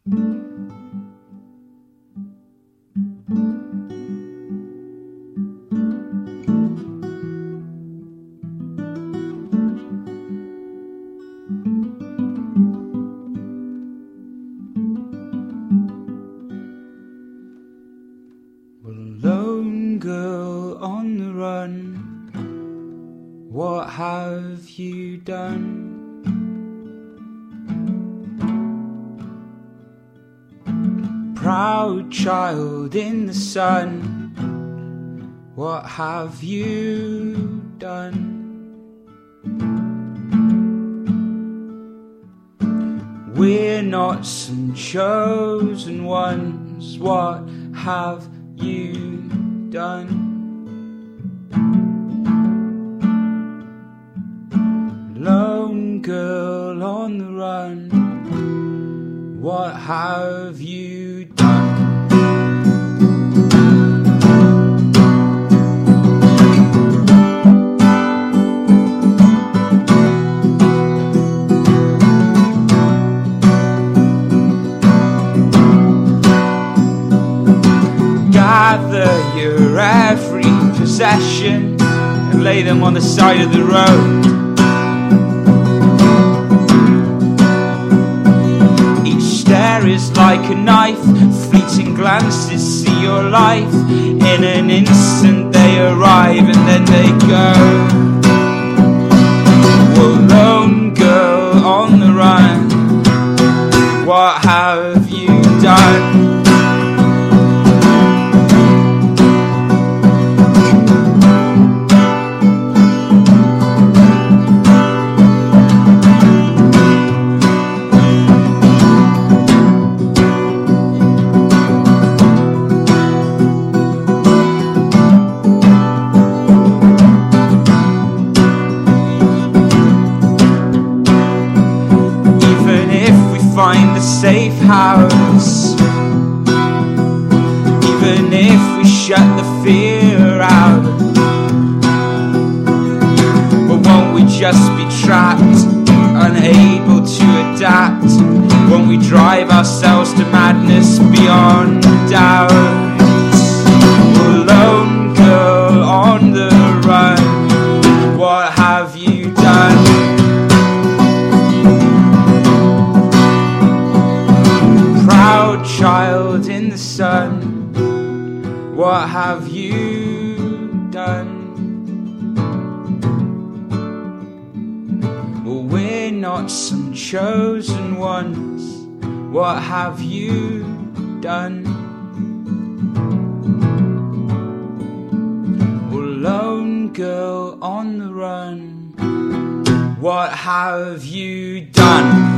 Lone girl on the run, what have you done? Proud child in the sun, what have you done? We're not some chosen ones, what have you done? Lone girl on the run, what have you done? Gather your every possession and lay them on the side of the road. Each stare is like a knife, fleeting glances see your life. In an instant they arrive and then they go. Well, lone girl on the run, what have you done? Find a safe house, even if we shut the fear out. But won't we just be trapped, unable to adapt? Won't we drive ourselves to madness beyond doubt? Well, lone girl on the run, what have you done? Child in the sun, what have you done? Well, we're not some chosen ones, what have you done? Well, lone girl on the run, what have you done?